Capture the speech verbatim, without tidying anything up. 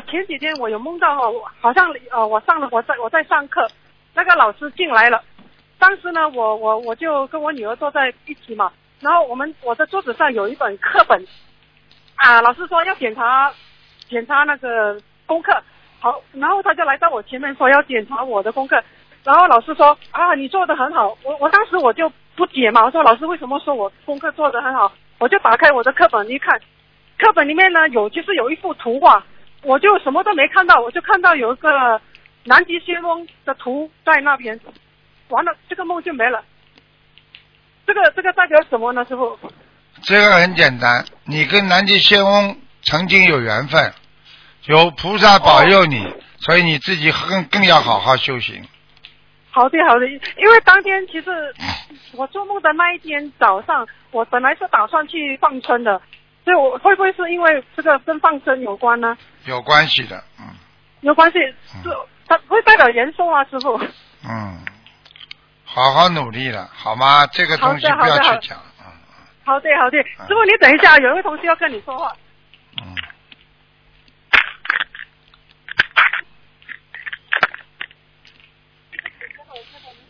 前几天我有梦到哦，好像呃我上了我在我在上课，那个老师进来了，当时呢我我我就跟我女儿坐在一起嘛，然后我们我的桌子上有一本课本，啊，老师说要检查检查那个功课，好，然后他就来到我前面说要检查我的功课，然后老师说啊你做得很好，我我当时我就不解嘛，我说老师为什么说我功课做得很好？我就打开我的课本一看，课本里面呢有就是有一幅图画，我就什么都没看到，我就看到有一个南极仙翁的图在那边，完了这个梦就没了。这个这个代表什么呢，师傅？ 这个很简单，你跟南极仙翁曾经有缘分，有菩萨保佑你，哦、所以你自己更更要好好修行。 好的好的，因为当天其实我做梦的那一天早上，我本来是打算去放生的，所以我会不会是因为这个跟放生有关呢？ 有关系的，嗯。 有关系，是、嗯、它会代表延寿啊，师傅。 嗯，好好努力了，好吗？这个东西不要去讲。 好的好的，师傅你等一下，有一位同事要跟你说话。